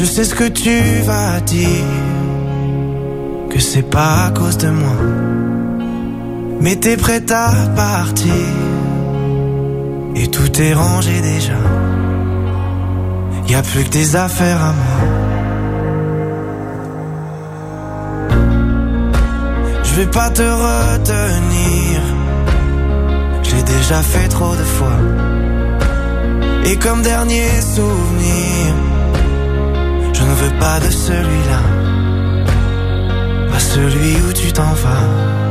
sais ce que tu vas dire, que c'est pas à cause de moi, mais t'es prête à partir, et tout est rangé déjà. Y'a plus que des affaires à moi. Je vais pas te retenir, je l'ai déjà fait trop de fois. Et comme dernier souvenir, je ne veux pas de celui-là, pas celui où tu t'en vas.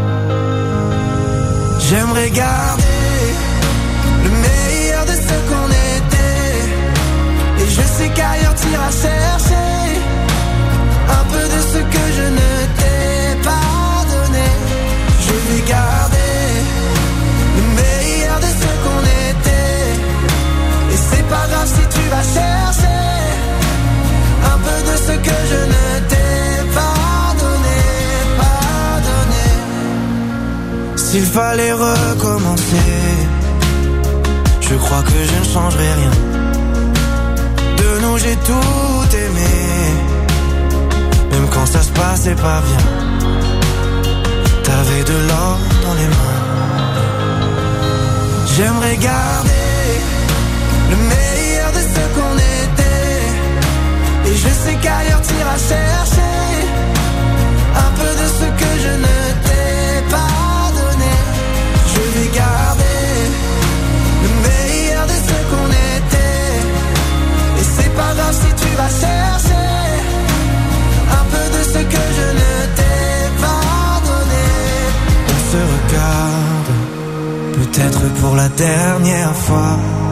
J'aimerais garder le meilleur de ce qu'on était, et je sais qu'ailleurs t'iras chercher un peu de ce que je ne t'ai pas donné. Je vais garder le meilleur de ce qu'on était, et c'est pas grave si tu vas chercher un peu de ce que je ne t'ai pas donné, pas donné. S'il fallait recommencer, je crois que je ne changerai rien. De nous j'ai tout aimé, même quand ça se passait pas bien. T'avais de l'or dans les mains. J'aimerais garder le meilleur de ce qu'on était, et je sais qu'ailleurs t'iras chercher un peu de ce que je ne t'ai pas donné. Je vais garder le meilleur de ce qu'on était, et c'est pas grave si tu vas chercher un peu de ce que je ne t'ai pas donné. On se regarde, peut-être pour la dernière fois,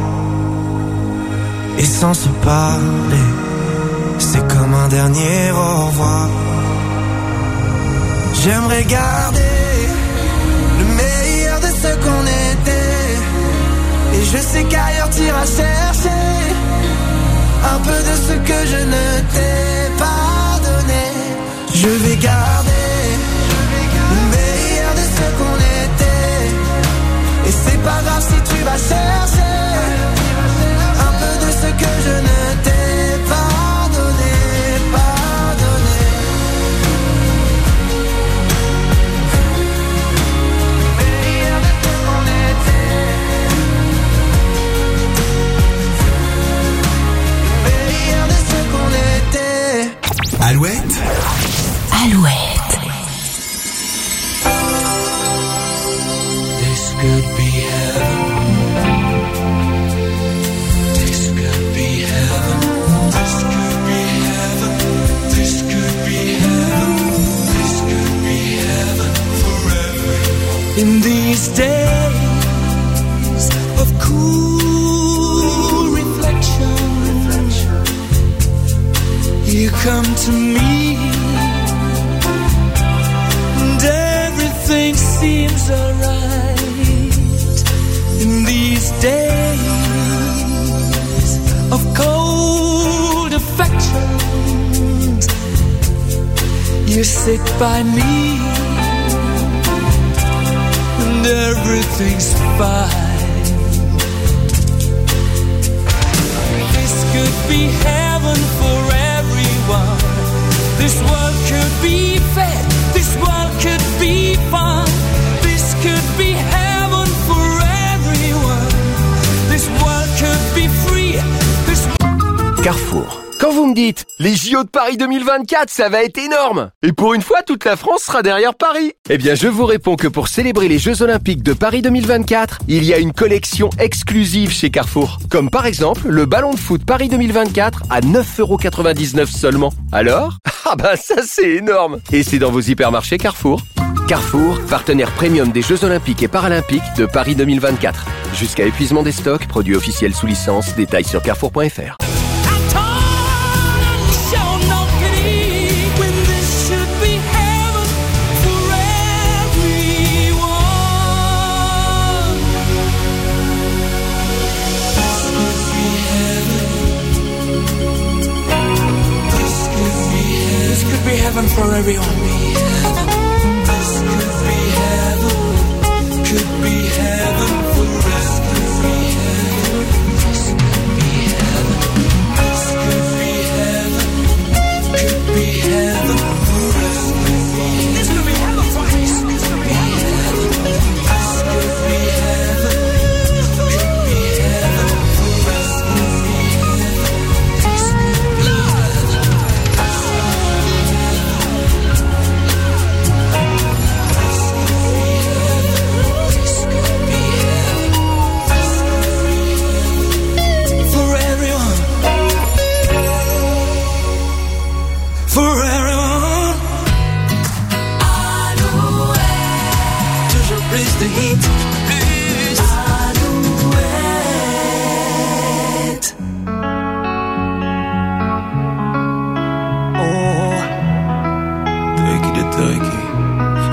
et sans se parler, c'est comme un dernier au revoir. J'aimerais garder le meilleur de ce qu'on était, et je sais qu'ailleurs t'iras chercher un peu de ce que je ne t'ai pas donné. Je vais garder le meilleur de ce qu'on était, et c'est pas grave si tu vas chercher un peu de ce que je ne t'ai pas donné, pas donné. Le meilleur de ce qu'on était, le meilleur de ce qu'on était. Alouette. Alouette. This could be heaven. This could be heaven. This could be heaven. This could be heaven. This could be heaven for everyone. In these days of cool reflection, you come to me, and everything seems alright. In these days of cold affections, you sit by me, and everything's fine. This could be heaven for everyone. This world could be fair. This world could be fun. This could be heaven for everyone. This world could be free. Carrefour. Quand vous me dites les JO de Paris 2024, ça va être énorme, et pour une fois toute la France sera derrière Paris, eh bien je vous réponds que pour célébrer les Jeux Olympiques de Paris 2024, il y a une collection exclusive chez Carrefour, comme par exemple le ballon de foot Paris 2024 à 9,99€ seulement. Alors, ah bah ça c'est énorme, et c'est dans vos hypermarchés Carrefour. Carrefour, partenaire premium des Jeux Olympiques et Paralympiques de Paris 2024. Jusqu'à épuisement des stocks, produits officiels sous licence, détails sur carrefour.fr. Heaven for everyone. This could be heaven. Could be heaven for us. Could be heaven. This could be heaven. This could be heaven.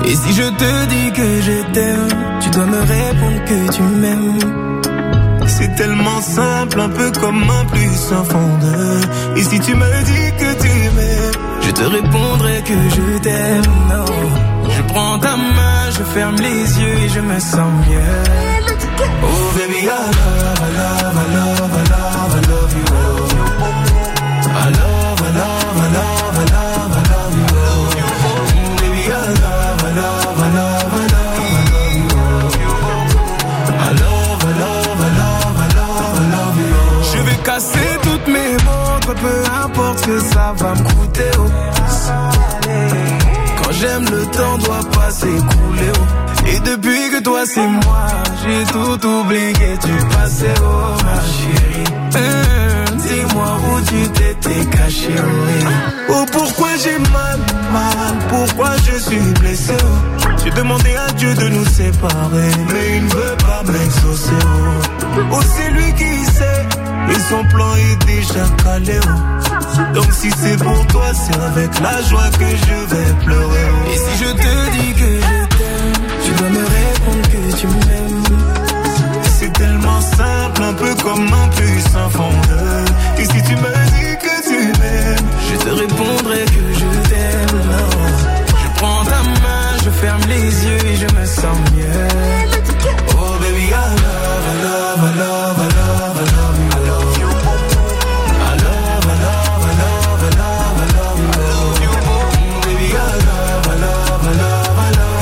Et si je te dis que je t'aime, tu dois me répondre que tu m'aimes. C'est tellement simple, un peu comme un plus un fondeur. Et si tu me dis que tu m'aimes, je te répondrai que je t'aime. Non. Je prends ta main, je ferme les yeux et je me sens mieux. Oh baby, I love, I love, I love, I love, I love you. I love, I love, I love, I love, I love you. Baby, I love, I love, I love, I love, I love you. I love, I love, I love, I love, I love you. Je vais casser toutes mes montres, peu importe ce que ça va me coûter. Quand j'aime, le temps doit pas s'écouler. Et depuis que toi c'est moi, j'ai tout oublié, tu passais, oh ma chérie. Dis-moi où tu t'étais caché, oh pourquoi j'ai mal, pourquoi je suis blessé, oh. J'ai demandé à Dieu de nous séparer, mais il ne veut pas m'exaucer, oh c'est lui qui sait, et son plan est déjà calé, oh. Donc si c'est pour toi, c'est avec la joie que je vais pleurer, oh. Et si je te dis que je t'aime, tu dois me répondre que tu m'aimes. C'est tellement simple, un peu comme un puissant fondeur. Et si tu me dis que tu m'aimes, je te répondrai que je t'aime. Non. Je prends ta main, je ferme les yeux et je me sens mieux. Oh baby, I love, I love, I love, I love, I love you. I love you. I love, I love, I love, I love, I love you. Baby, I love, I love, I love, I love.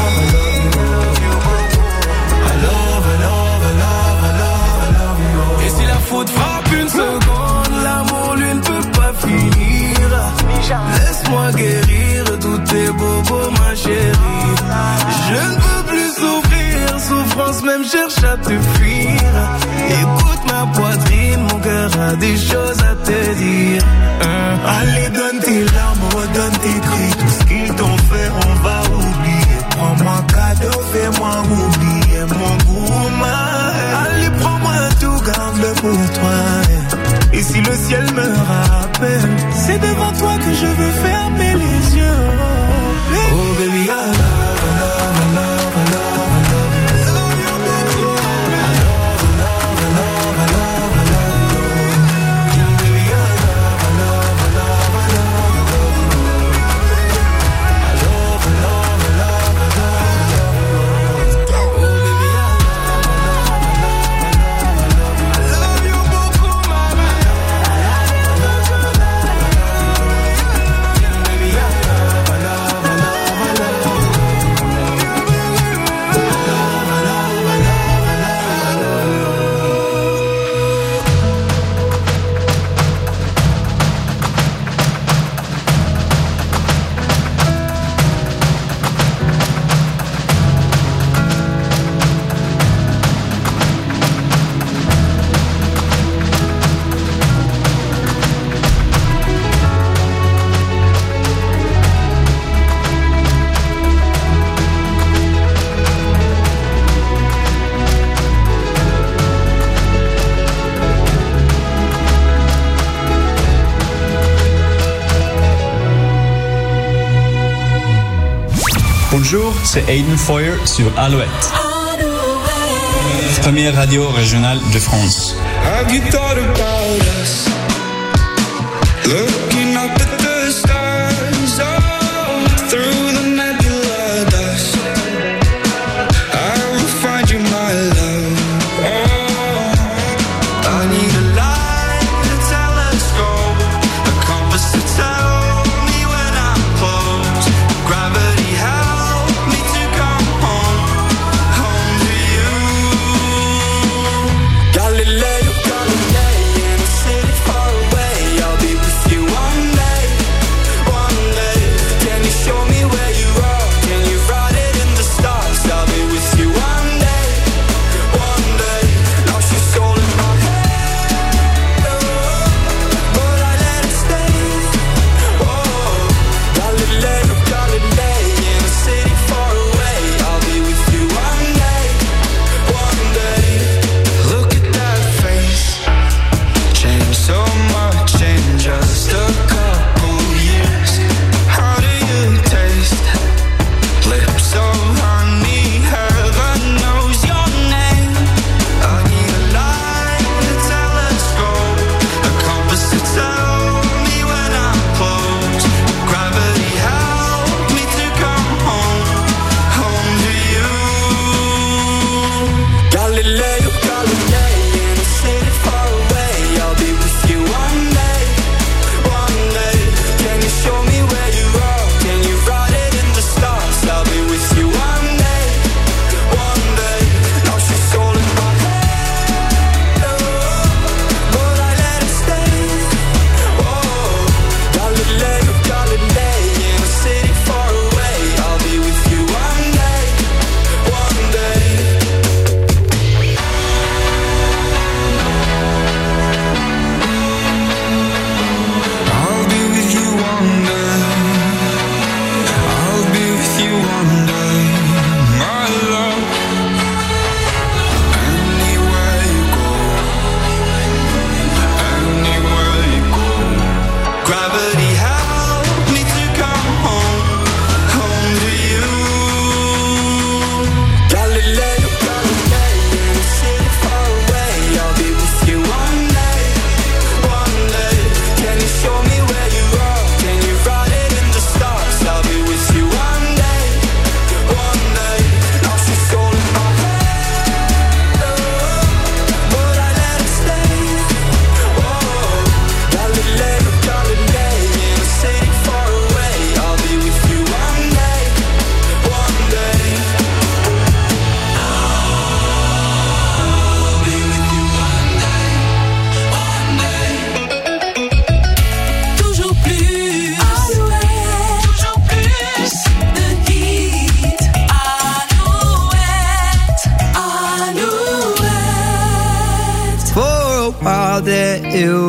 Faute frappe une seconde, l'amour lui ne peut pas finir. Laisse-moi guérir tous tes bobos, ma chérie. Je ne peux plus souffrir, souffrance même cherche à te fuir. Écoute ma poitrine, mon cœur a des choses à te dire. Allez, donne tes larmes, donne tes cris, tout ce qu'ils t'ont fait, on va oublier. Prends-moi cadeau, fais-moi oublier mon goût, allez, prends-moi tout, garde-le pour toi. Et si le ciel me rappelle, c'est devant toi que je veux fermer les yeux. Oh baby, I love, I love, I love, I love, I love you. I love, I love, I love, I love, I love you. Baby, I love, I love, I love, I love, I love you. I love, I love, I love, I love, I love you. Oh baby, I love, I love, I love, I love you beaucoup, mama. Baby, I love, I love, I love, I love you. Bonjour, c'est Aiden Foyer sur Alouette. Première radio régionale de France. Have you thought about us? Looking up at the stars, oh, through the nebula dust. I will find you, my love. Oh, I need a light, a telescope, a compass to tell me when I'm close. Gravity help me to come home, home to you. Galileo, Galilei, in a city far away, I'll be with you one day.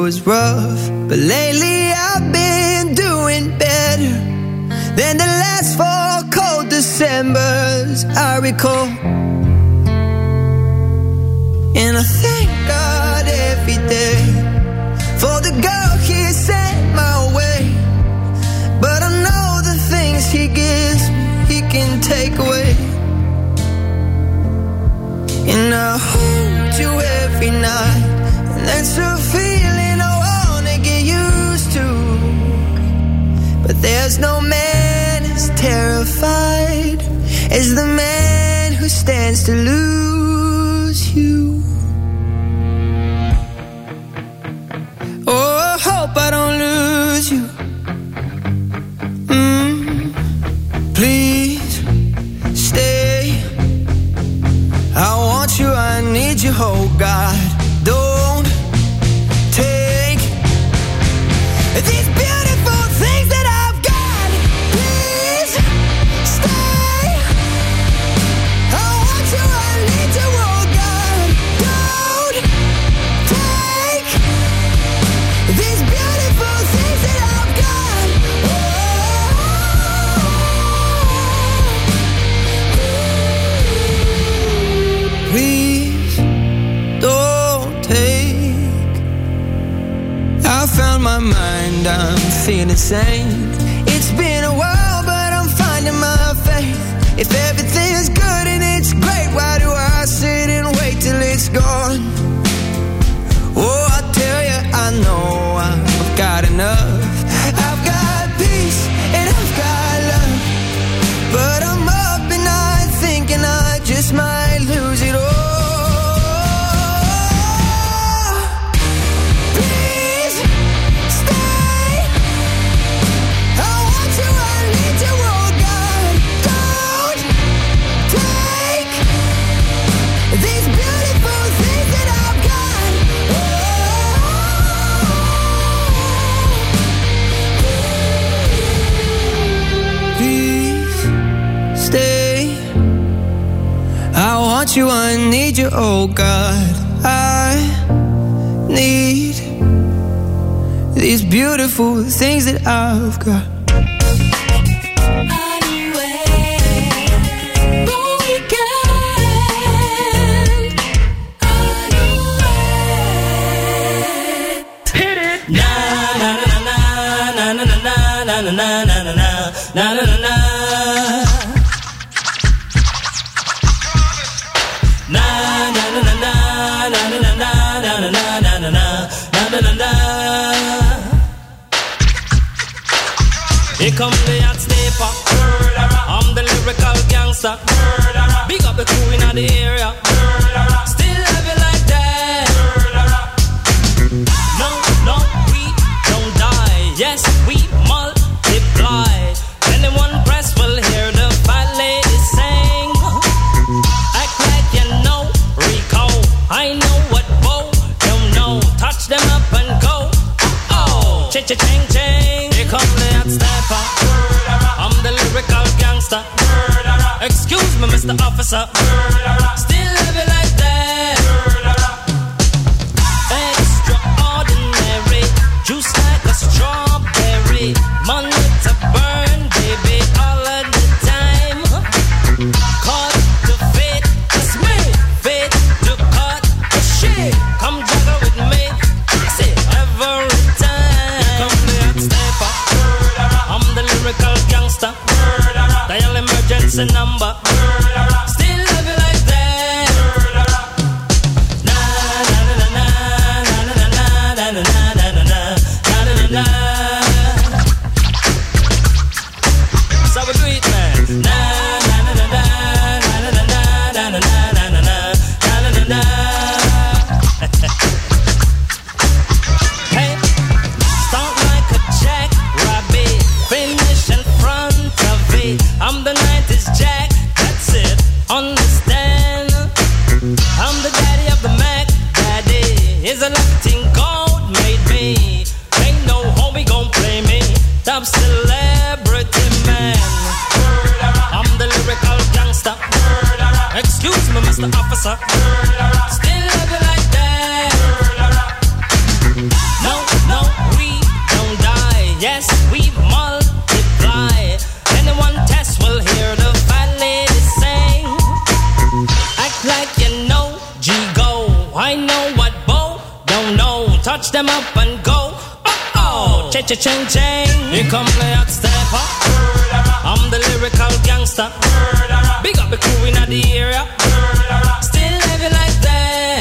was rough, but lately I've been doing better than the last 4 cold Decembers I recall. And I thank God every day for the girl He sent my way. But I know the things He gives me, He can take away. And I hold you every night, and that's a feeling I wanna get used to. But there's no man as terrified as the man who stands to lose you. Oh, I hope I don't lose you. Please stay. I want you, I need you, oh God. Don't take these beautiful things that I've got. Please stay. I want you, I need you, oh God. Don't take these beautiful things that I've got. Please don't take. I found my mind, I'm feeling sane. It's been a while, but I'm finding my faith. If everything is good and it's great, why do I sit and wait till it's gone? Oh, I tell you, I know I've got enough. I've got peace and I've got love, but I'm up and I'm thinking I just might lose it all. Please stay. I want you, I need you, oh God. Don't take these beautiful things that I've got. Please stay. I want you, I need you, oh God. I need these beautiful things that I've got. Here come the hot stepper. I'm the lyrical gangster. Big up the crew in the area. Still love you like that. No, no, we don't die. Yes, we multiply. Anyone press will hear the fat lady sing. Act like you know Rico. I know what Bo don't know. Touch them up and go. Oh, cha-cha-ching-ching. Here come the hot stepper. I'm the lyrical gangster. Excuse me, Mr. Officer. Still love you like that. Extraordinary. Juice like a strawberry. Money to burn, baby, all of the time. Cut to fit, that's me. Fit to cut the shit. Come juggle with me. That's it, every time. Here come the hot stepper. I'm the lyrical gangster. Dial emergency number. Still love you like that. Na na na na na na na na na na na na na. So we do it, man. Na na na na na na na na na na na na. Hey, start like a jackrabbit, finish in front of it. I'm the 90s Jack, that's it. Understand? I'm the daddy of the Mac. Daddy is a Latin gold made me. Ain't no homie gon' play me. Top celebrity man. I'm the lyrical gangster. Excuse me, Mr. Officer. Still love you like that. No yes, we multiply. Anyone test will hear the fat lady sing. Act like you know, G-Go. I know what Bo don't know. Touch them up and go. Oh, cha-cha-ching-ching. Here come the hot stepper. I'm the lyrical gangster. Big up the crew in the area. Still living like that.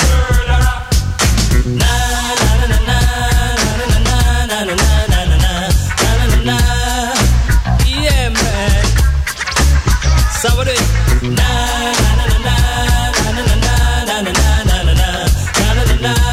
Na na na na na na na na na na na na na. Yeah, man. So what do it? Na na na na na na na na na na na na.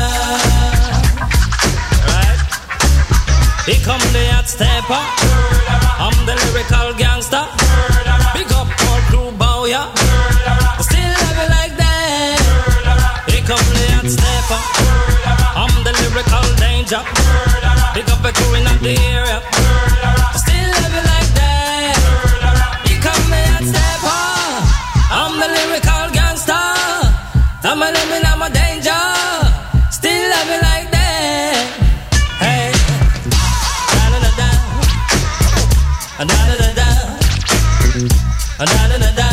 Right? Here come the hot stepper. I'm the lyrical gangster. Big up all crew bow ya. Still have it like that. Here come the hot stepper. I'm the lyrical danger. Big up the crew in the area. Still have it like that. Here come the hot stepper. I'm the lyrical gangster. I'm a living, I'm a danger. Still have it like that. Hey. Da-da-da-da. Da-da-da-da. Da-da-da-da.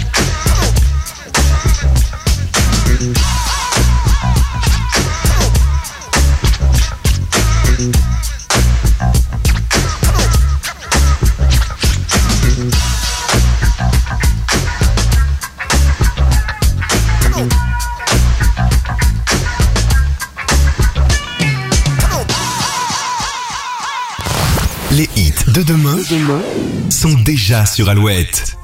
Les hits de demain sont déjà sur Alouette.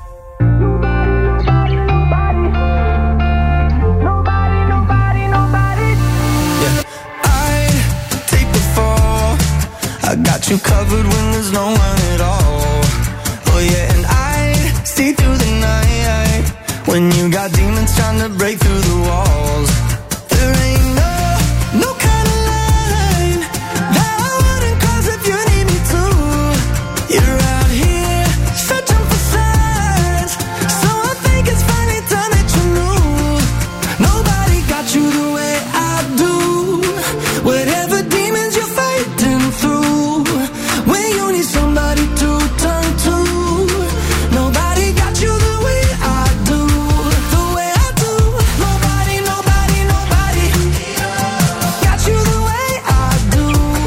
I got you covered when there's no one at all. Oh yeah, and I see through the night when you got demons trying to break through the walls. There ain't no kind of line that I wouldn't cross if you need me to. You're out here searching for signs, so I think it's finally time that you knew. Nobody got you the way I do. Whatever demons you're fighting through, when you need somebody to turn to, nobody got you the way I do, the way I do. Nobody, nobody, nobody got you the way I do.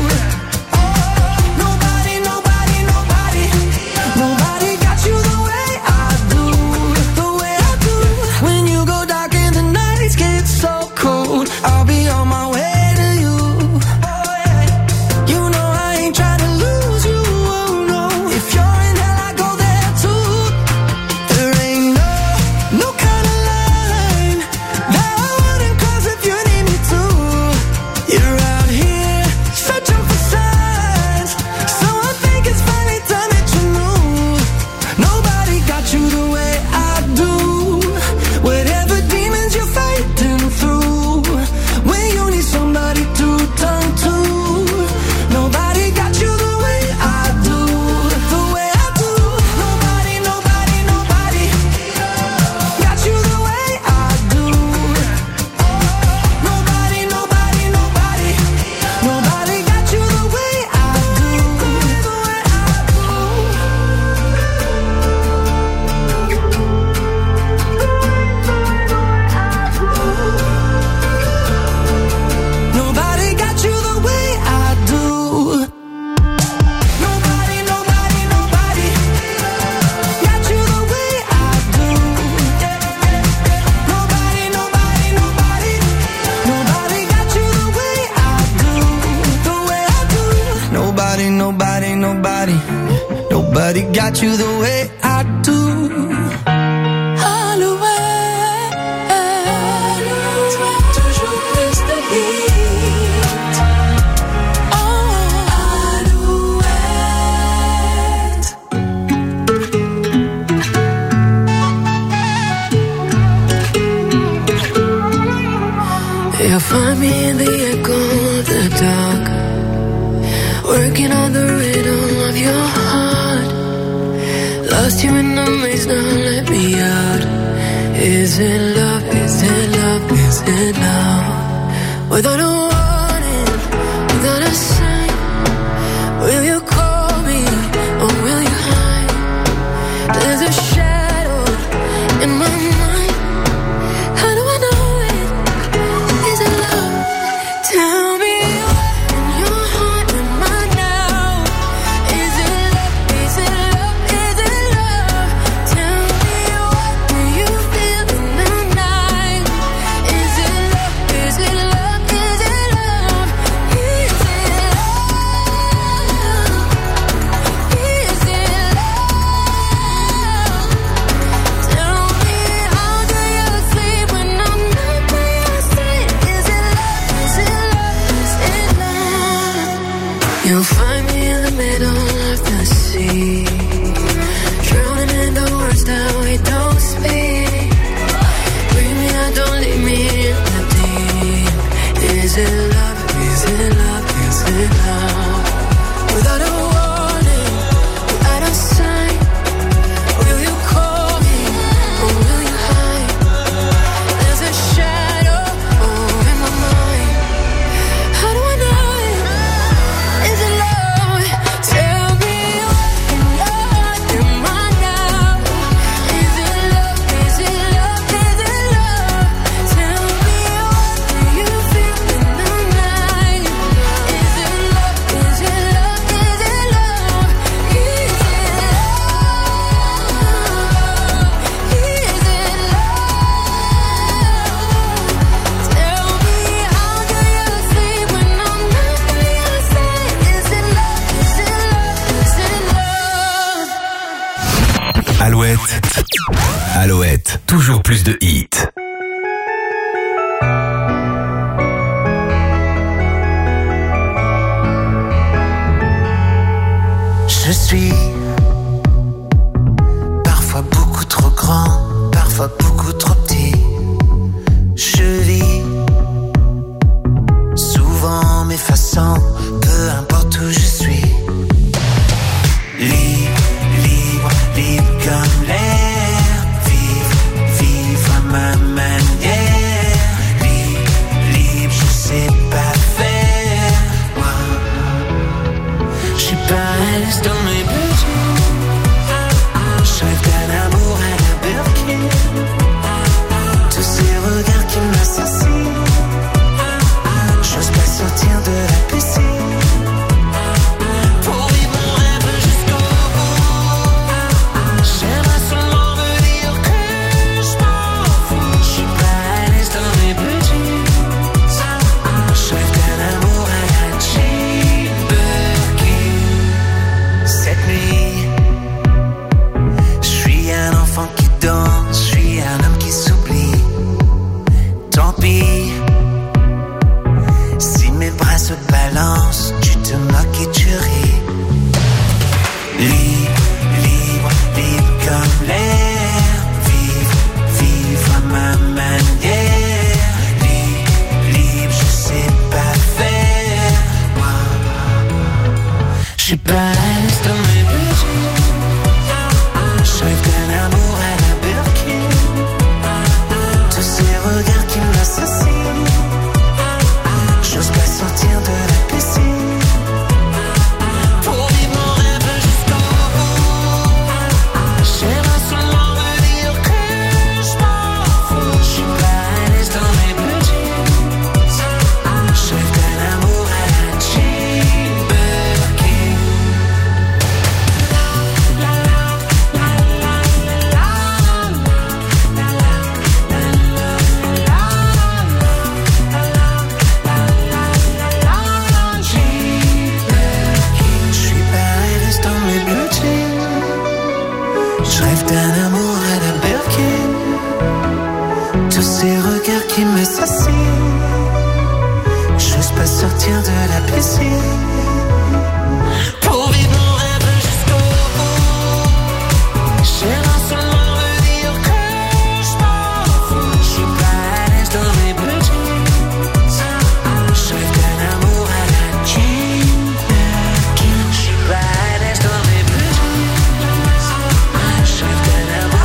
Nobody, nobody, nobody, nobody got you the way I do, the way I do. When you go dark and the nights get so cold, I'll be on my way. Nobody got you the way I do. Alouette, toujours plus de hits. Oh, Alouette. You'll find me in the echo of the dark, working on the rhythm of your heart. Lost you in the maze, now let me out. Is it love, is it love, is it love? Without a warning, without a sign, will you call Alouette. Alouette, toujours plus de hits. Je suis parfois beaucoup trop grand, parfois beaucoup trop petit. Je vis souvent m'effaçant, peu importe où je suis. Libre, libre, libre comme l'air. Vivre, vivre à ma manière. Libre, libre, je sais pas faire. Moi, je suis pas à l'aise dans mes budgets. Je rêve d'un amour à la Birkin. Tous ces regards qui m'assassinent. J'ose pas sortir de la piscine. Pour vivre mon rêve jusqu'au bout. J'aimerais seulement me dire que je m'en fous. Je suis pas à l'aise dans mes budgets. Je rêve d'un amour à la Jane Birkin. Cette nuit, je suis un enfant qui danse. Je suis un homme qui s'oublie. Tant pis. Si mes bras se balancent, tu te moques et tu ris. Libre, libre, libre comme l'air. Vivre, vivre à ma manière. Libre, libre, je sais pas faire. Moi, je suis pas à l'aise dans mes budgets. Je rêve d'un amour à la Birkin. Tous ces regards qui m'assassinent. J'ose pas sortir de la piscine. Pour vivre mon rêve jusqu'au bout. J'aimerais seulement me dire que je m'en fous. Je suis pas à l'aise dans mes budgets. Je rêve d'un amour à la Jane Birkin. Je suis pas à l'aise dans mes budgets. Je rêve d'un amour à la Birkin. Tous ces regards qui m'assassinent. J'ose pas sortir de la piscine. Pour vivre mon rêve jusqu'au bout. J'aimerais seulement me dire que je m'en fous. Je suis pas à l'aise dans mes budgets. Je rêve d'un amour à la Jane Birkin. Je suis pas à l'aise dans mes budgets. Je rêve d'un amour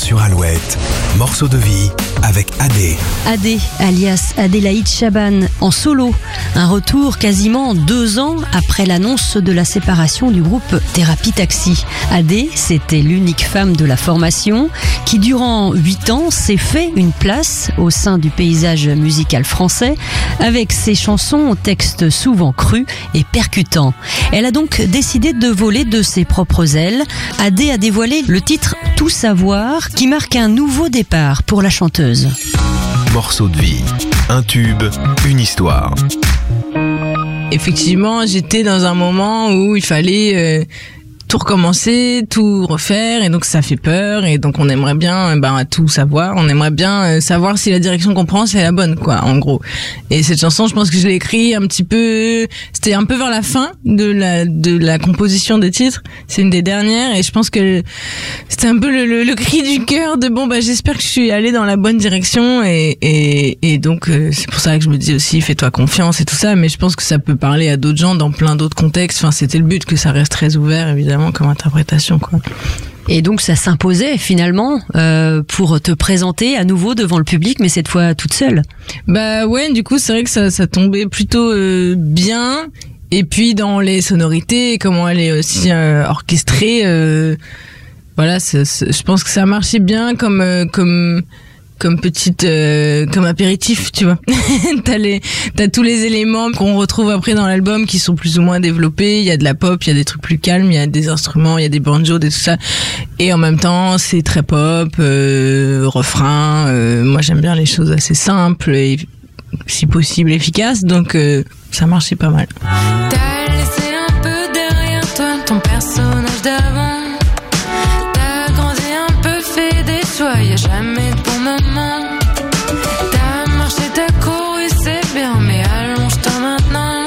sur Alouette, morceau de vie avec Adé. Adé, alias Adélaïde Chaban, en solo. Un retour quasiment 2 ans après l'annonce de la séparation du groupe Thérapie Taxi. Adé, c'était l'unique femme de la formation qui, durant 8 ans, s'est fait une place au sein du paysage musical français avec ses chansons aux textes souvent crus et percutants. Elle a donc décidé de voler de ses propres ailes. Adé a dévoilé le titre Tout savoir qui marque un nouveau départ pour la chanteuse. Morceau de vie, un tube, une histoire. Effectivement, j'étais dans un moment où il fallait tout recommencer, tout refaire, et donc ça fait peur, et donc on aimerait bien tout savoir, on aimerait bien savoir si la direction qu'on prend c'est la bonne, quoi, en gros. Et cette chanson, je pense que je l'ai écrite un petit peu, c'était un peu vers la fin de la composition des titres, c'est une des dernières, et je pense que c'était un peu le cri du cœur de j'espère que je suis allée dans la bonne direction, et donc c'est pour ça que je me dis aussi fais-toi confiance et tout ça, mais je pense que ça peut parler à d'autres gens dans plein d'autres contextes, enfin c'était le but, que ça reste très ouvert évidemment comme interprétation, quoi. Et donc ça s'imposait finalement pour te présenter à nouveau devant le public, mais cette fois toute seule. Bah ouais, du coup c'est vrai que ça tombait plutôt bien. Et puis dans les sonorités, comment elle est aussi orchestrée, voilà, je pense que ça marchait bien comme petite comme apéritif, tu vois. T'as tous les éléments qu'on retrouve après dans l'album qui sont plus ou moins développés, il y a de la pop, il y a des trucs plus calmes, il y a des instruments, il y a des banjos, tout ça, et en même temps c'est très pop, refrain, moi j'aime bien les choses assez simples et si possible efficaces, donc ça marchait pas mal. T'as laissé un peu derrière toi ton personnage d'avant. T'as grandi un peu, fait des choix, y'a jamais de bon moment. T'as marché, t'as couru, c'est bien, mais allonge-toi maintenant.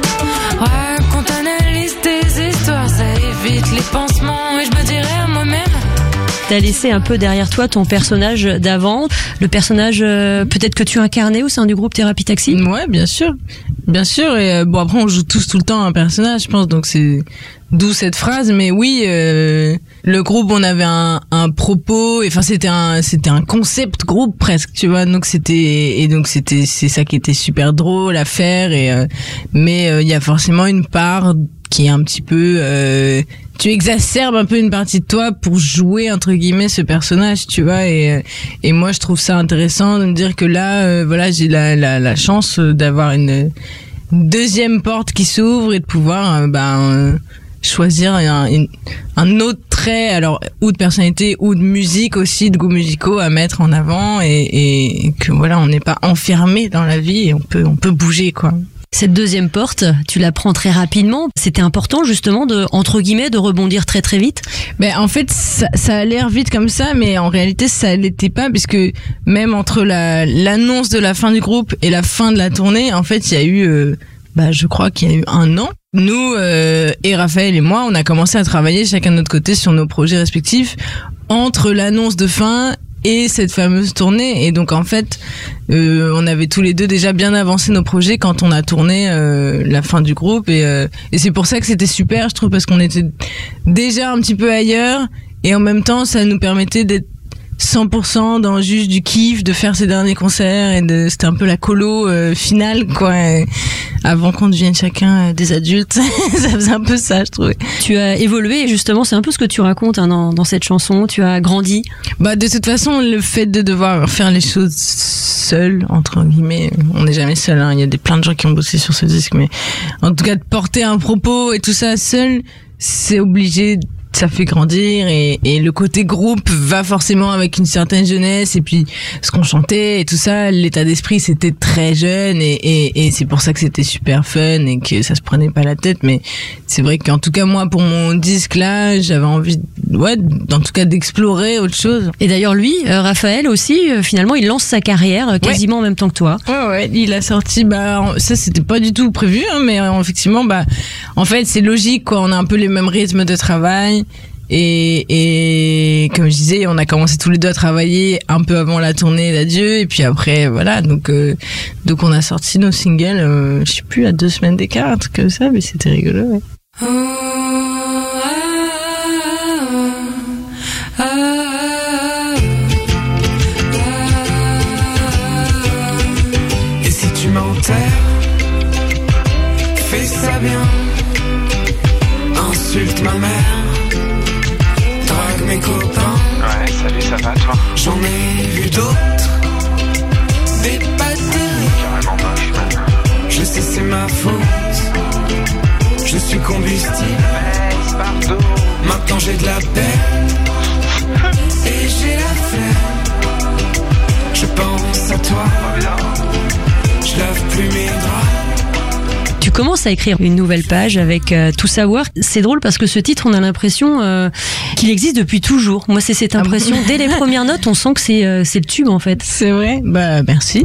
Raconte, analyse tes histoires, ça évite les pansements. Et je me dirais à moi-même, T'as laissé un peu derrière toi ton personnage d'avant, le personnage peut-être que tu incarnais au sein du groupe Thérapie Taxi. Ouais, bien sûr, et après on joue tous tout le temps un personnage, je pense, donc c'est d'où cette phrase, mais oui, le groupe, on avait un propos, enfin c'était un concept groupe presque, tu vois, donc c'est ça qui était super drôle à faire, mais il y a forcément une part qui est un petit peu tu exacerbes un peu une partie de toi pour jouer entre guillemets ce personnage, tu vois, et moi je trouve ça intéressant de me dire que là voilà, j'ai la chance d'avoir une deuxième porte qui s'ouvre et de pouvoir choisir un autre trait, alors ou de personnalité ou de musique aussi, de goûts musicaux à mettre en avant, et que voilà, on n'est pas enfermé dans la vie et on peut bouger, quoi. Cette deuxième porte, tu la prends très rapidement. C'était important justement de, entre guillemets, de rebondir très très vite. Ben en fait ça a l'air vite comme ça, mais en réalité ça l'était pas, puisque même entre l'annonce de la fin du groupe et la fin de la tournée, en fait il y a eu je crois qu'il y a eu 1 an. Nous et Raphaël et moi, on a commencé à travailler chacun de notre côté sur nos projets respectifs entre l'annonce de fin et cette fameuse tournée, et donc en fait on avait tous les deux déjà bien avancé nos projets quand on a tourné la fin du groupe, et c'est pour ça que c'était super, je trouve, parce qu'on était déjà un petit peu ailleurs et en même temps ça nous permettait d'être 100% dans juste du kiff, de faire ces derniers concerts, et c'était un peu la colo finale, quoi, avant qu'on devienne chacun des adultes. Ça faisait un peu ça, je trouvais. Tu as évolué, justement, c'est un peu ce que tu racontes dans cette chanson. Tu as grandi. De toute façon, le fait de devoir faire les choses seul, entre guillemets, on n'est jamais seul, hein. Il y a plein de gens qui ont bossé sur ce disque, mais en tout cas de porter un propos et tout ça seul, c'est obligé. Ça fait grandir, et le côté groupe va forcément avec une certaine jeunesse, et puis ce qu'on chantait et tout ça, l'état d'esprit c'était très jeune, et c'est pour ça que c'était super fun et que ça se prenait pas la tête. Mais c'est vrai qu'en tout cas moi, pour mon disque là, j'avais envie en tout cas d'explorer autre chose. Et d'ailleurs lui, Raphaël aussi, finalement il lance sa carrière quasiment en même temps que toi. Ouais, il a sorti, ça c'était pas du tout prévu, hein, mais effectivement en fait c'est logique, quoi, on a un peu les mêmes rythmes de travail. Et comme je disais, on a commencé tous les deux à travailler un peu avant la tournée d'adieu, et puis après voilà, donc on a sorti nos singles, je sais plus, à 2 semaines d'écart, un truc comme ça, mais c'était rigolo, ouais. sert. Fais ça bien, insulte ma mère, drague mes copains. Ouais, salut, ça va toi? J'en ai vu d'autres, des pâtés. Carrément moche, man. Je sais c'est ma faute, je suis combustible. Baisse partout. Maintenant j'ai de la peine et j'ai la flemme. Je pense à toi, je lave plus mes draps. Tu commences à écrire une nouvelle page avec Tout savoir. C'est drôle parce que ce titre, on a l'impression qu'il existe depuis toujours. Moi, c'est cette impression. Dès les premières notes, on sent que c'est le tube, en fait. C'est vrai. Bah, merci.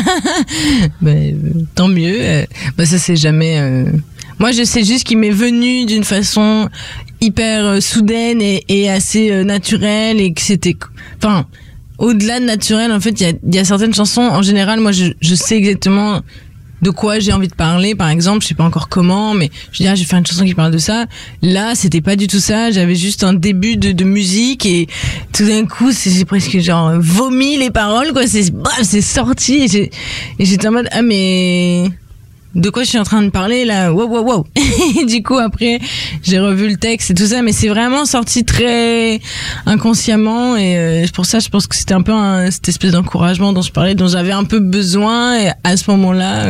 Tant mieux. Ça, c'est jamais... Moi, je sais juste qu'il m'est venu d'une façon hyper soudaine et assez naturelle, et que c'était... Enfin, au-delà de naturel, en fait, il y a certaines chansons, en général, moi, je sais exactement de quoi j'ai envie de parler. Par exemple, je sais pas encore comment, mais je dis, j'ai fait une chanson qui parle de ça. Là, c'était pas du tout ça. J'avais juste un début de musique, et tout d'un coup, c'est presque genre vomi les paroles, quoi. C'est sorti, et j'étais en mode, ah, mais... de quoi je suis en train de parler là? Wow. Et du coup après j'ai revu le texte et tout ça, mais c'est vraiment sorti très inconsciemment, et pour ça je pense que c'était un peu cette espèce d'encouragement dont je parlais, dont j'avais un peu besoin à ce moment-là,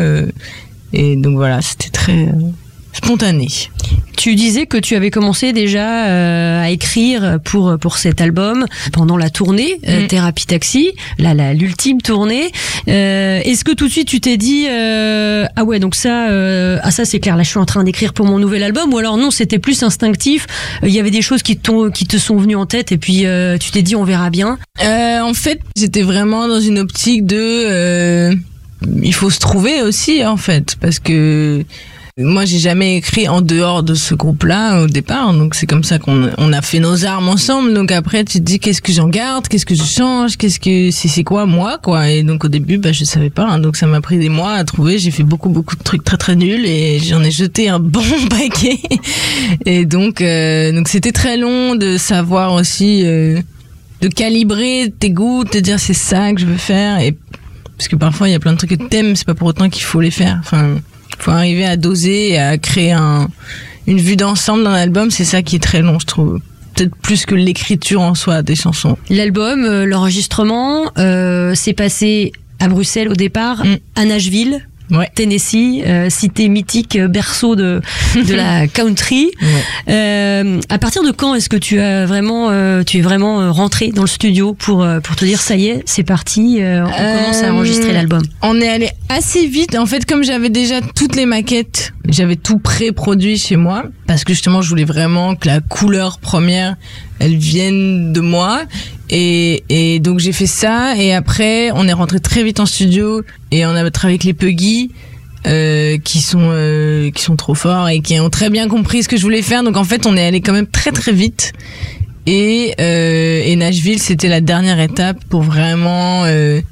et donc voilà, c'était très spontané. Tu disais que tu avais commencé déjà à écrire pour cet album pendant la tournée Thérapie Taxi, l'ultime tournée. Est-ce que tout de suite tu t'es dit ah ouais, donc ça c'est clair, là je suis en train d'écrire pour mon nouvel album, ou alors non, c'était plus instinctif, il y avait des choses qui te sont venues en tête et puis tu t'es dit on verra bien? En fait, j'étais vraiment dans une optique de il faut se trouver aussi, en fait, parce que moi, j'ai jamais écrit en dehors de ce groupe-là au départ, donc c'est comme ça qu'on a fait nos armes ensemble. Donc après, tu te dis qu'est-ce que j'en garde, qu'est-ce que je change, c'est quoi moi, quoi. Et donc au début, je savais pas, hein, donc ça m'a pris des mois à trouver. J'ai fait beaucoup de trucs très très nuls, et j'en ai jeté un bon paquet. Et donc c'était très long de savoir aussi de calibrer tes goûts, de te dire c'est ça que je veux faire, et parce que parfois il y a plein de trucs que t'aimes, c'est pas pour autant qu'il faut les faire. Enfin, faut arriver à doser et à créer une vue d'ensemble d'un album. C'est ça qui est très long, je trouve. Peut-être plus que l'écriture en soi des chansons. L'album, l'enregistrement, s'est passé à Bruxelles au départ, à Nashville. Ouais. Tennessee, cité mythique, berceau de la country. Ouais. À partir de quand est-ce que tu es vraiment rentré dans le studio pour te dire ça y est, c'est parti, on commence à enregistrer l'album? On est allé assez vite. En fait, comme j'avais déjà toutes les maquettes, j'avais tout pré-produit chez moi, parce que justement, je voulais vraiment que la couleur première, elle vienne de moi. Et donc j'ai fait ça, et après on est rentré très vite en studio et on a travaillé avec les Puggy qui sont trop forts et qui ont très bien compris ce que je voulais faire. Donc en fait on est allé quand même très très vite, et Nashville c'était la dernière étape pour vraiment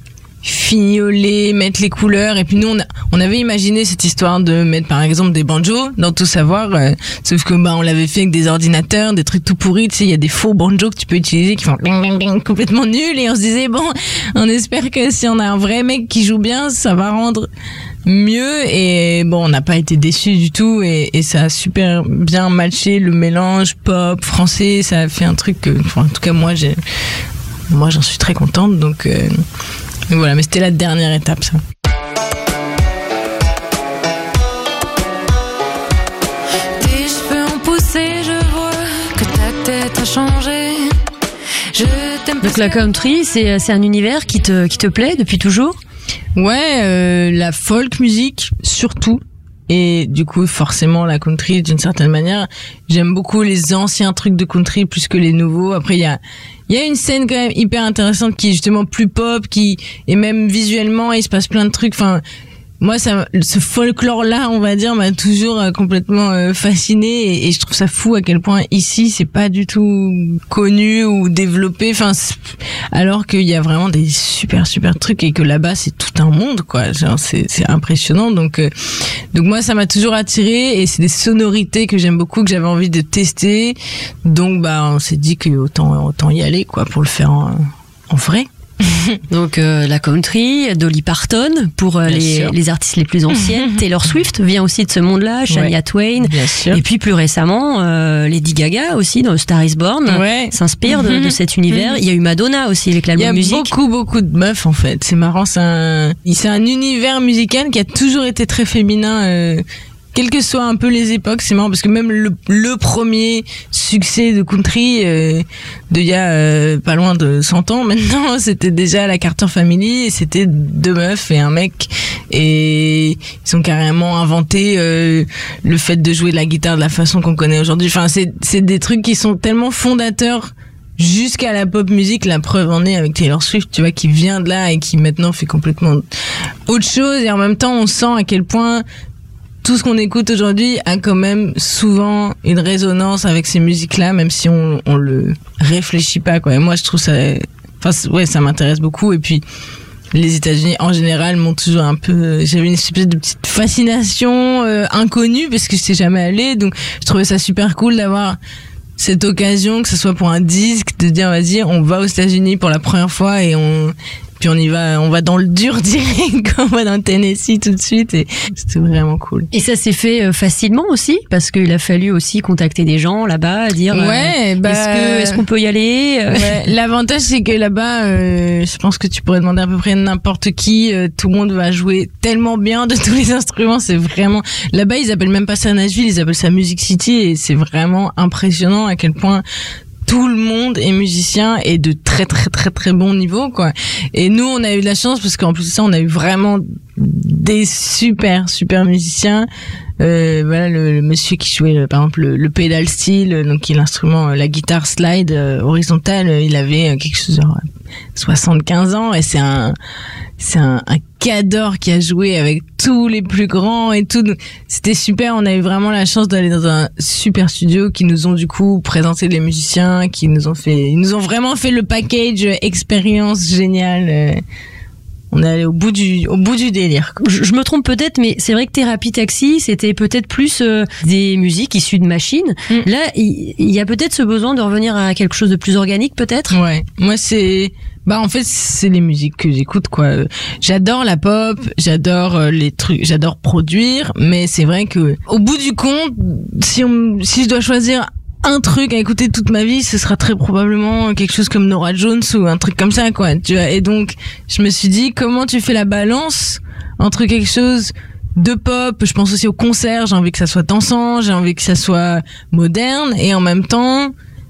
fignoler, mettre les couleurs. Et puis nous on avait imaginé cette histoire de mettre par exemple des banjos dans Tout savoir, sauf que on l'avait fait avec des ordinateurs, des trucs tout pourris, tu sais, il y a des faux banjos que tu peux utiliser qui font ding, ding, ding, complètement nuls, et on se disait bon, on espère que si on a un vrai mec qui joue bien, ça va rendre mieux. Et bon, on n'a pas été déçus du tout, et ça a super bien matché, le mélange pop français, ça a fait un truc que, en tout cas moi j'en suis très contente, donc voilà. Mais c'était la dernière étape, ça. Tes cheveux ont poussé, je vois que ta tête a changé. Je t'aime. Donc la country, c'est un univers qui te plaît depuis toujours? Ouais, la folk music surtout. Et du coup, forcément, la country, d'une certaine manière, j'aime beaucoup les anciens trucs de country plus que les nouveaux. Après, il y a une scène quand même hyper intéressante qui est justement plus pop, et même visuellement, il se passe plein de trucs. Enfin, moi, ce folklore-là, on va dire, m'a toujours complètement fasciné, et je trouve ça fou à quel point ici, c'est pas du tout connu ou développé. Enfin, alors qu'il y a vraiment des super trucs, et que là-bas, c'est tout un monde, quoi. Genre, c'est impressionnant. Donc moi, ça m'a toujours attiré, et c'est des sonorités que j'aime beaucoup, que j'avais envie de tester. Donc, on s'est dit que autant y aller, quoi, pour le faire en vrai. Donc la country, Dolly Parton pour les artistes les plus anciennes. Taylor Swift vient aussi de ce monde-là, Shania Twain. Bien sûr. Et puis plus récemment, Lady Gaga aussi dans Star is Born s'inspire de cet univers. Il y a eu Madonna aussi avec l'album musique. Il y a beaucoup de meufs en fait. C'est marrant, c'est un univers musical qui a toujours été très féminin. Quelles que soient un peu les époques, c'est marrant parce que même le premier succès de country de il y a pas loin de 100 ans maintenant, c'était déjà la Carter Family et c'était 2 meufs et un mec et ils ont carrément inventé le fait de jouer de la guitare de la façon qu'on connaît aujourd'hui. Enfin, c'est des trucs qui sont tellement fondateurs jusqu'à la pop musique. La preuve en est avec Taylor Swift, tu vois, qui vient de là et qui maintenant fait complètement autre chose et en même temps on sent à quel point tout ce qu'on écoute aujourd'hui a quand même souvent une résonance avec ces musiques-là, même si on le réfléchit pas, quoi. Et moi, je trouve ça, ça m'intéresse beaucoup. Et puis, les États-Unis, en général, m'ont toujours un peu, j'avais une espèce de petite fascination inconnue parce que je sais jamais allé. Donc, je trouvais ça super cool d'avoir cette occasion, que ce soit pour un disque, de dire, vas-y, on va aux États-Unis pour la première fois et puis on va dans le dur direct, on va dans le Tennessee tout de suite et c'était vraiment cool. Et ça s'est fait facilement aussi parce qu'il a fallu aussi contacter des gens là-bas, dire est-ce qu'on peut y aller L'avantage c'est que là-bas, je pense que tu pourrais demander à peu près n'importe qui, tout le monde va jouer tellement bien de tous les instruments, c'est vraiment là-bas ils appellent même pas ça Nashville, ils appellent ça Music City et c'est vraiment impressionnant à quel point tout le monde est musicien et de très très très très bon niveau, quoi. Et nous on a eu de la chance parce qu'en plus de ça on a eu vraiment des super musiciens. Voilà le monsieur qui jouait par exemple le pedal steel, donc qui est l'instrument, la guitare slide horizontale, il avait quelque chose genre 75 ans et c'est un cadre qui a joué avec tous les plus grands et tout. C'était super, on a eu vraiment la chance d'aller dans un super studio qui nous ont du coup présenté les musiciens, ils nous ont vraiment fait le package expérience géniale. On est allé au bout du délire. Je me trompe peut-être, mais c'est vrai que Thérapie Taxi, c'était peut-être plus des musiques issues de machines. Là, il y a peut-être ce besoin de revenir à quelque chose de plus organique, peut-être. Ouais. Moi, en fait, c'est les musiques que j'écoute, quoi. J'adore la pop, j'adore les trucs, j'adore produire, mais c'est vrai que, au bout du compte, si je dois choisir un truc à écouter toute ma vie, ce sera très probablement quelque chose comme Norah Jones ou un truc comme ça, quoi. Tu vois. Et donc, je me suis dit, comment tu fais la balance entre quelque chose de pop, je pense aussi au concert, j'ai envie que ça soit dansant, j'ai envie que ça soit moderne, et en même temps,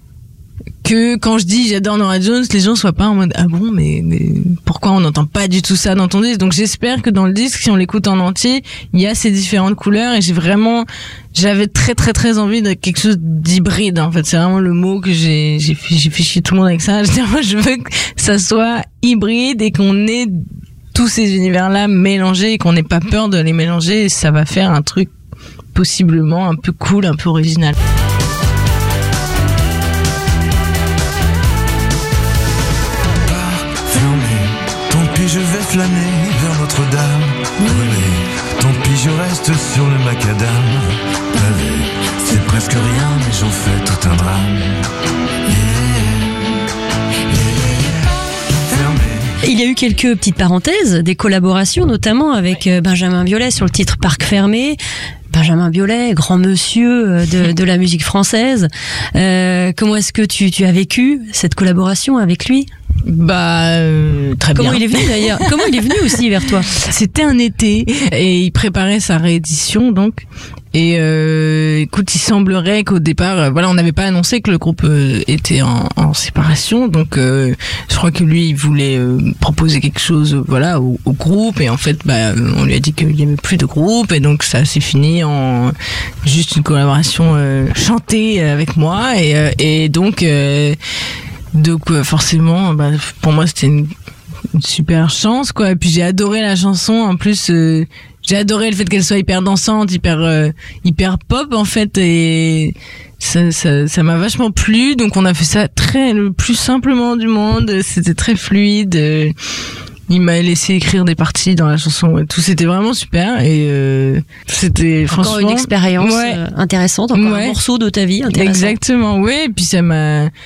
que quand je dis j'adore Norah Jones, les gens soient pas en mode ah bon mais pourquoi on n'entend pas du tout ça dans ton disque. Donc j'espère que dans le disque, si on l'écoute en entier, il y a ces différentes couleurs et j'avais très très très envie de quelque chose d'hybride, en fait. C'est vraiment le mot que j'ai fait chier tout le monde avec ça. Je veux que ça soit hybride et qu'on ait tous ces univers-là mélangés et qu'on n'ait pas peur de les mélanger, et ça va faire un truc possiblement un peu cool, un peu original. Je vais flâner vers Notre-Dame, brûler. Tant pis, je reste sur le macadam. Pavé, c'est presque rien, mais j'en fais tout un drame. Il y a eu quelques petites parenthèses, des collaborations, notamment avec Benjamin Biolay sur le titre Parc fermé. Benjamin Biolay, grand monsieur de la musique française. Comment est-ce que tu as vécu cette collaboration avec lui ? Très bien. Comment il est venu d'ailleurs ? Comment il est venu aussi vers toi ? C'était un été et il préparait sa réédition, donc. Et écoute, il semblerait qu'au départ, on n'avait pas annoncé que le groupe était en séparation, donc je crois que lui il voulait proposer quelque chose, au groupe, et en fait, on lui a dit qu'il n'y avait plus de groupe, et donc ça s'est fini en juste une collaboration chantée avec moi, et donc forcément, pour moi c'était une super chance, quoi. Et puis j'ai adoré la chanson, en plus. J'ai adoré le fait qu'elle soit hyper dansante, hyper pop, en fait, et ça m'a vachement plu. Donc on a fait ça le plus simplement du monde. C'était très fluide. Il m'a laissé écrire des parties dans la chanson et tout. C'était vraiment super, et c'était franchement une expérience intéressante, encore un morceau de ta vie intéressant. Exactement, ouais. Et puis ça m'a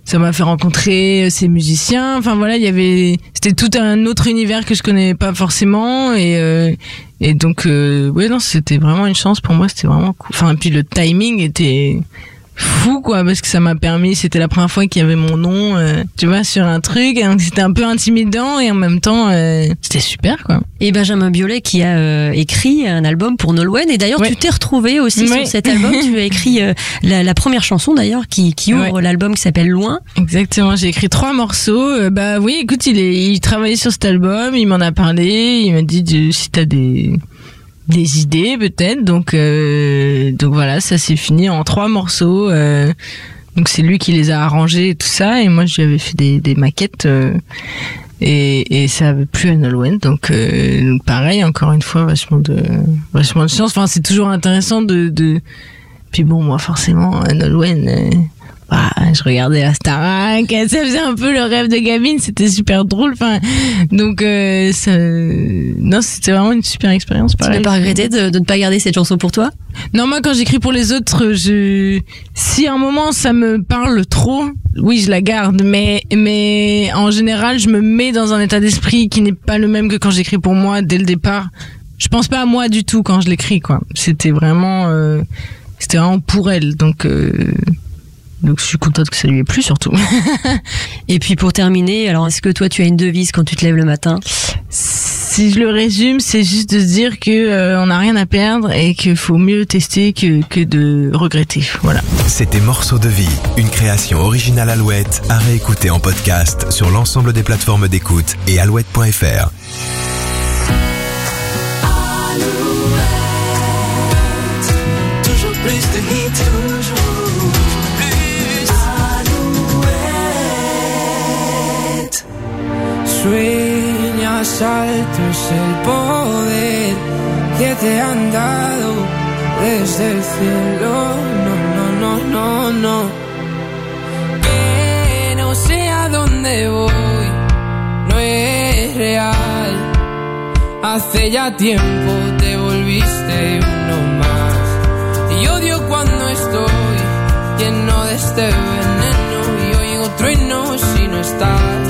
ça m'a fait rencontrer ces musiciens. Enfin voilà, c'était tout un autre univers que je connais pas forcément et donc ouais non, c'était vraiment une chance pour moi, c'était vraiment cool. Enfin puis le timing était fou quoi, parce que ça m'a permis, c'était la première fois qu'il y avait mon nom tu vois sur un truc, donc c'était un peu intimidant et en même temps c'était super quoi. Et Benjamin Biolay qui a écrit un album pour Nolwenn, et d'ailleurs tu t'es retrouvé aussi sur cet album. Tu as écrit la première chanson d'ailleurs qui ouvre l'album, qui s'appelle Loin. Exactement, j'ai écrit 3 morceaux. Bah oui, écoute, il travaillait sur cet album, il m'en a parlé, il m'a dit si t'as des idées peut-être, donc voilà, ça s'est fini en 3 morceaux, donc c'est lui qui les a arrangés et tout ça, et moi je lui avais fait des maquettes et ça avait plu à Nolwenn, donc pareil, encore une fois, vachement de chance. Enfin c'est toujours intéressant de puis bon, moi forcément Nolwenn, je regardais la Starac, ça faisait un peu le rêve de gamine, c'était super drôle. Enfin, donc non, c'était vraiment une super expérience. Tu n'as pas regretté de ne pas garder cette chanson pour toi? Non, moi quand j'écris pour les autres, si à un moment ça me parle trop, oui, je la garde, mais en général, je me mets dans un état d'esprit qui n'est pas le même que quand j'écris pour moi dès le départ. Je pense pas à moi du tout quand je l'écris, quoi. C'était vraiment pour elle, donc je suis contente que ça lui ait plu surtout. Et puis pour terminer, alors est-ce que toi tu as une devise quand tu te lèves le matin? Si je le résume, c'est juste de se dire que on n'a rien à perdre et qu'il faut mieux tester que de regretter. Voilà. C'était Morceaux de vie, une création originale Alouette, à réécouter en podcast sur l'ensemble des plateformes d'écoute et alouette.fr. Toujours plus de hits, toujours plus. Alouette. Sueñas alto es el poder que te han dado desde el cielo. No. Que no sé a dónde voy, no es real. Hace ya tiempo te volviste uno más. Y odio cuando estoy lleno de este veneno y oigo truenos si no estás.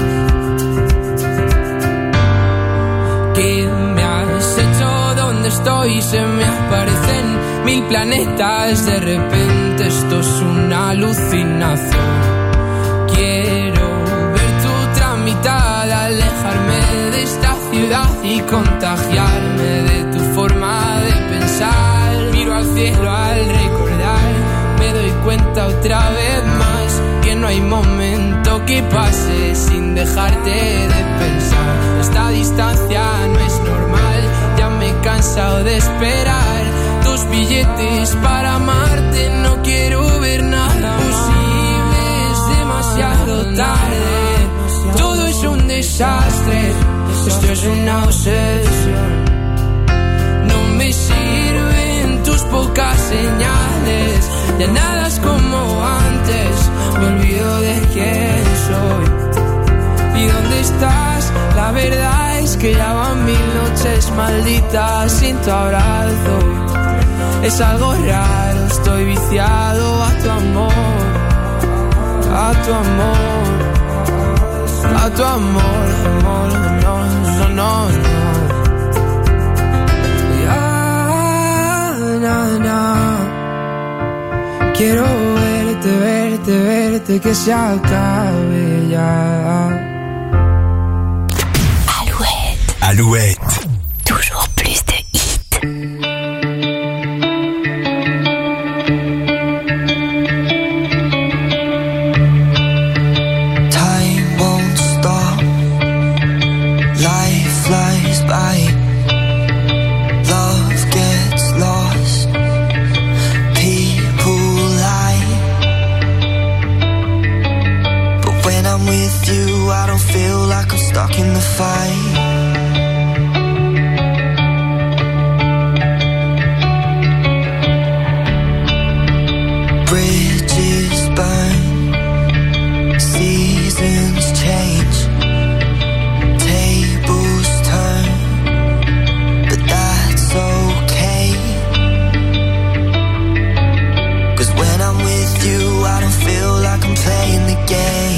¿Qué me has hecho? ¿Dónde estoy? Se me aparecen 1000 planetas. De repente esto es una alucinación. Quiero ver tu tramitada, alejarme de esta ciudad y contagiarme de tu forma de pensar. Miro al cielo al recordar, me doy cuenta otra vez más que no hay momento que pase sin dejarte de pensar. Esta distancia no es normal, ya me he cansado de esperar. 2 billetes para amarte, no quiero ver nada posible, es demasiado tarde. Todo es un desastre, esto es una obsesión. No me sirven tus pocas señales, ya nada es como antes, me olvido de quién soy. ¿Y dónde estás? La verdad es que ya van 1000 noches malditas sin tu abrazo. Es algo raro, estoy viciado a tu amor, a tu amor, a tu amor, amor, no. Quiero verte, que se acabe ya. Alouette. Toujours plus de hits. Time won't stop, life flies by, love gets lost, people lie. But when I'm with you, I don't feel like I'm stuck in the fight. Bridges burn, seasons change, tables turn, but that's okay. 'Cause when I'm with you, I don't feel like I'm playing the game.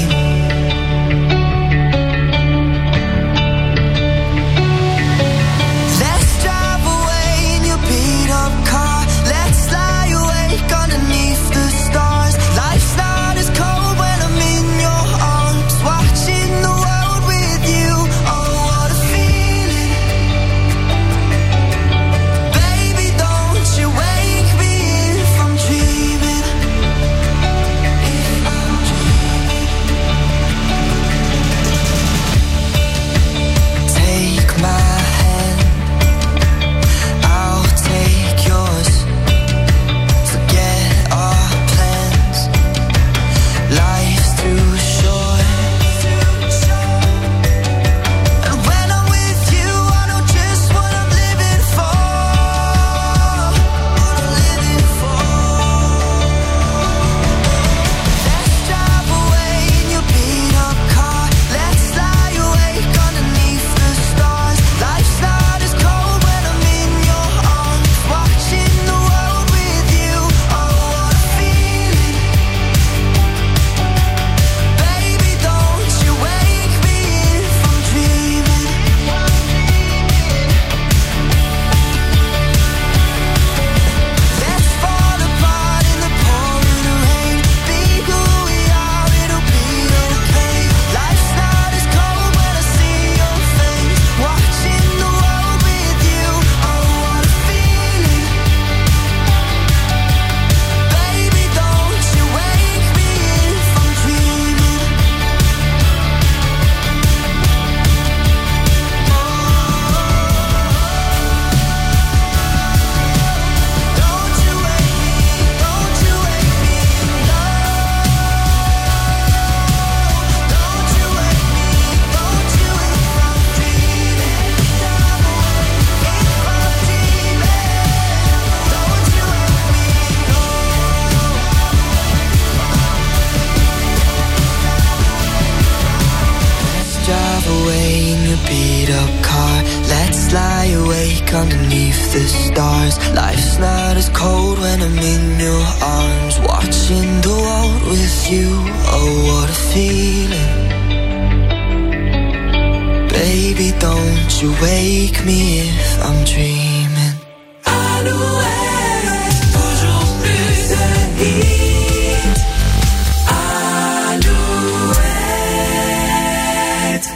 awake underneath the stars. Life's not as cold when I'm in your arms, watching the world with you. Oh, what a feeling. Baby, don't you wake me if I'm dreaming. Alouette, toujours plus de hits. Alouette.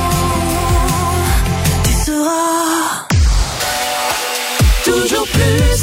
Toujours plus